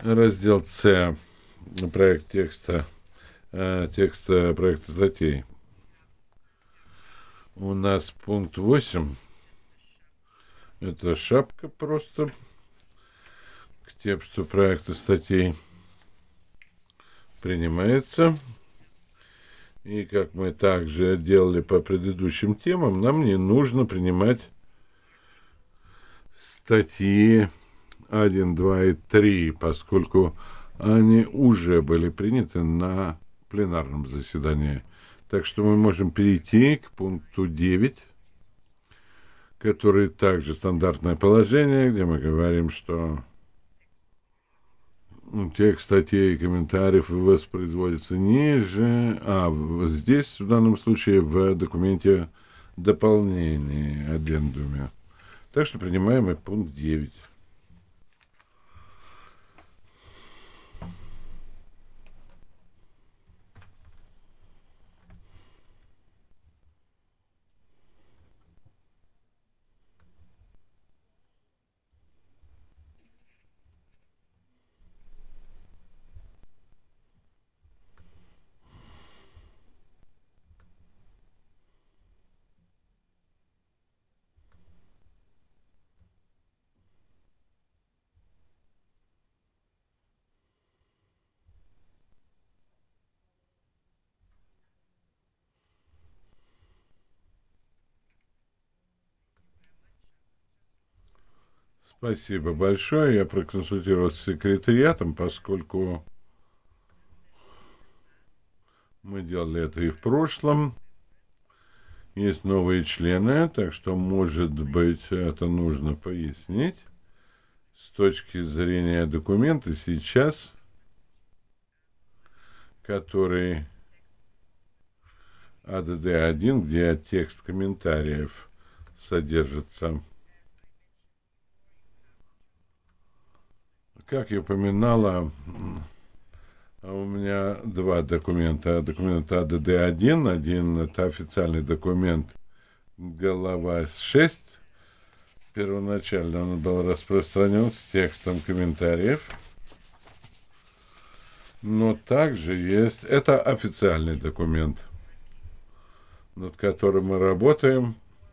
Раздел С. Проект текста. Текста проекта статей. У нас пункт 8. Это шапка просто к тексту проекта статей. Принимается. И как мы также делали по предыдущим темам, нам не нужно принимать статьи 1, 2 и 3, поскольку они уже были приняты на пленарном заседании. Так что мы можем перейти к пункту 9, который также стандартное положение, где мы говорим, что текст статей и комментариев воспроизводится ниже, здесь в данном случае в документе дополнение аддендуме. Так что принимаем и пункт 9. Спасибо большое. Я проконсультировался с секретариатом, поскольку мы делали это и в прошлом. Есть новые члены, так что, может быть, это нужно пояснить. С точки зрения документа сейчас, который АДД-1, где текст комментариев содержится. Как я упоминала, у меня два документа. Документ АДД-1, один это официальный документ, глава 6. Первоначально он был распространен с текстом комментариев. Но также есть, это официальный документ, над которым мы работаем.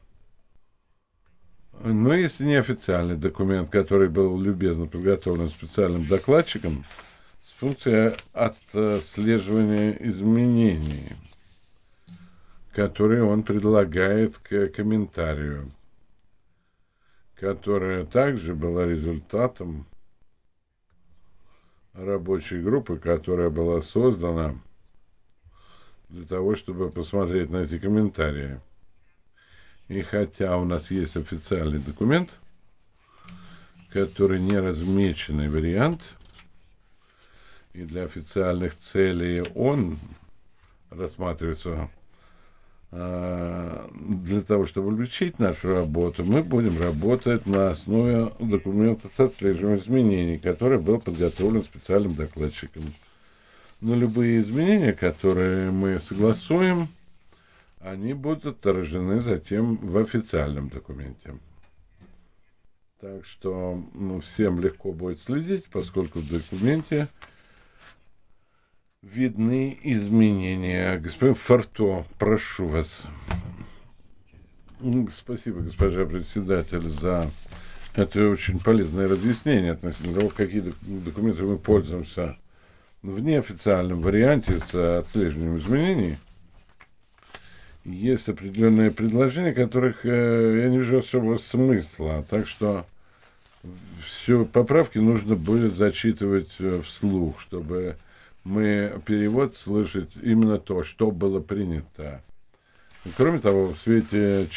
Но если не официальный документ, который был любезно подготовлен специальным докладчиком с функцией отслеживания изменений, которые он предлагает к комментарию, которая также была результатом рабочей группы, которая была создана для того, чтобы посмотреть на эти комментарии. И хотя у нас есть официальный документ, который не размеченный вариант, и для официальных целей он рассматривается для того, чтобы облегчить нашу работу, мы будем работать на основе документа с отслеживанием изменений, который был подготовлен специальным докладчиком. Но любые изменения, которые мы согласуем, они будут отражены затем в официальном документе. Так что всем легко будет следить, поскольку в документе видны изменения. Господин Форто, прошу вас. Спасибо, госпожа председатель, за это очень полезное разъяснение относительно того, какие документы мы пользуемся в неофициальном варианте с отслеживанием изменений. Есть определенные предложения, которых я не вижу особого смысла. Так что все поправки нужно будет зачитывать вслух, чтобы мы перевод слышать именно то, что было принято. Кроме того, в свете